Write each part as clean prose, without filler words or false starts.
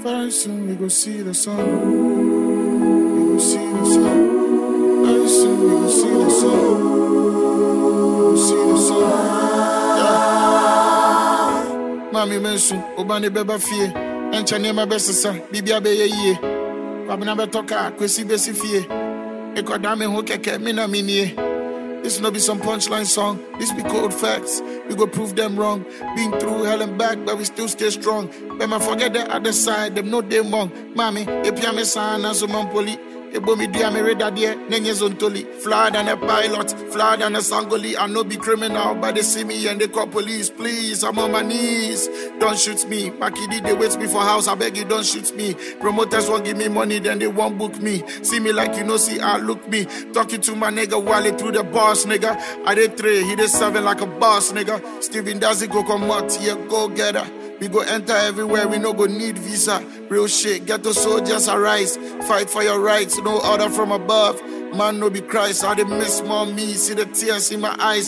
Very soon we go see the sun. We go see the sun. Very soon we go see the sun. We go see the sun. Yeah. Mami mensu, obani beba fie. Encha nema besesa, bibia beye ye. Wabina betoka, kwesi besi fie. Eko dame ho keke, mina minie. This no be some punchline song. This be cold facts. We go prove them wrong. Been through hell and back, but we still stay strong. But man forget the other side. Them know they wrong. Mami, epia me sana so man poli. Ebo mi dia me reda die. Nenye zontoli. Flawed and a pilot. Flawed and a sangoli. I no be criminal, but they see me and they call police. Please, I'm on my knees. Don't shoot me. Makidi, they wait me for house. I beg you, don't shoot me. Promoters won't give me money, then they won't book me. See me like you know, see I look me. Talking to my nigga while it through the boss, nigga. I did 3, he did 7 like a boss, nigga. Steven does it go come out, yeah, go get her. We go enter everywhere, we no go need visa. Real shit, ghetto soldiers arise. Fight for your rights, no order from above. Man no be Christ, I did miss more me. See the tears in my eyes.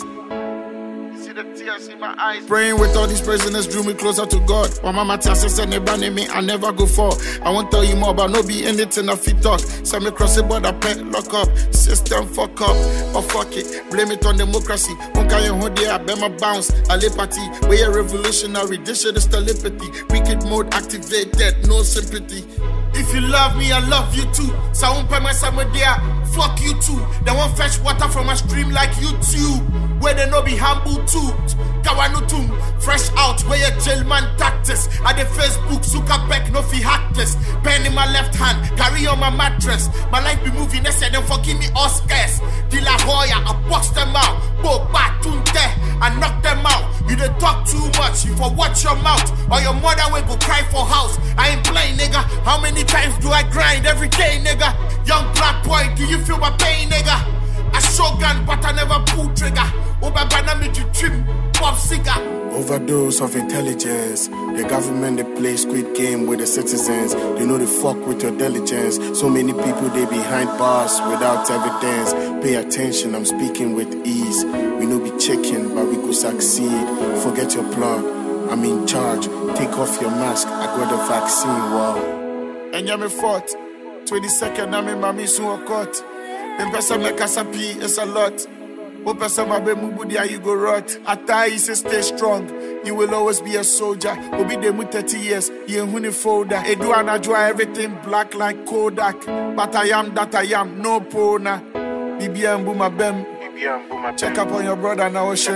The tears in my eyes. Praying with all these prisoners drew me closer to God. My mama tells us and me, I never go for. I won't tell you more about no be anything I fit talk. Send me cross the border, pet, lock up. System fuck up, or fuck it. Blame it on democracy. Unka yen hodi, I bet my bounce. Alepati, we a revolutionary. This shit is telepathy. Wicked mode activated, no sympathy. If you love me, I love you too. So I won't pay my summer there. Fuck you too. They won't fetch water from a stream like YouTube. Where they no be humble too. Kawanutum, fresh out, where your jail man tactics. At the Facebook, Zuckerberg, no fi hackers. Pen in my left hand, carry on my mattress. My life be moving, they say them forgive me all scarce. Dila Hoya, I box them out. Bo Batunte, I knock them out. You dey talk too much, you for watch your mouth. Or your mother will go cry for house. I ain't playing, nigga. How many times do I grind every day, nigga? Young black boy, do you feel my pain, nigga? I shotgun, but I never pull trigger. Obabana make you trim, pop cigar. Overdose of intelligence. The government, they play squid game with the citizens. They know they fuck with your diligence. So many people, they behind bars without evidence. Pay attention, I'm speaking with ease. We no be checking, but we go succeed. Forget your plug, I'm in charge. Take off your mask, I got the vaccine, wow. And you're me fought. 22nd, I'm in my mission or court. And person make us happy, it's a lot. O person my be mubudia, you go rot. Atai say stay strong. You will always be a soldier. Obi demu 30 years, you huni folder. Edu anajua everything black like Kodak. But I am that I am, no pona. Bibia mbuma bem. Check up on your brother now, ocean.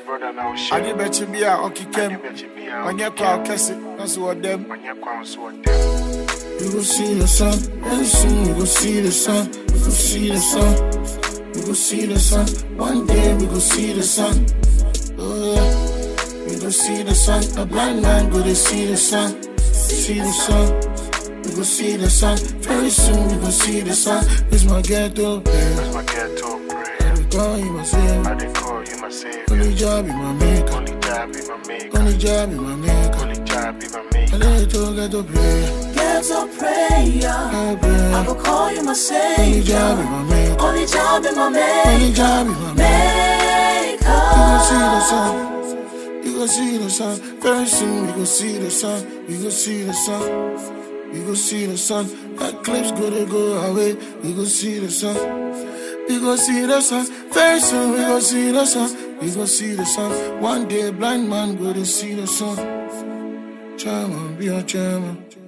Adi bechibia okikem. Onye kwa okesi, that's what them. We go see the sun, very soon we go see the sun. We go see the sun, we go see the sun. One day we go see the sun. Oh yeah, we go see the sun. A blind man go to see the sun. See the sun, we go see the sun. Very soon we go see the sun. It's my ghetto prayer. It's my ghetto prayer. I dey call you my savior. I dey call you my savior. Only job be my maker. Only job be my maker. Only job be my maker. Only job be my I maker. little ghetto prayer. Ghetto prayer. I go call you my savior. Only job be my maker. Only job be my maker. Only job be my maker. You go see the sun. You go see the sun. Very soon we go see the sun. We go see the sun. We go see the sun. Eclipse gonna go away. We go see the sun. We go see the sun. Very soon we go see the sun. We go see the sun. One day blind man go to see the sun. Chairman, be a chairman.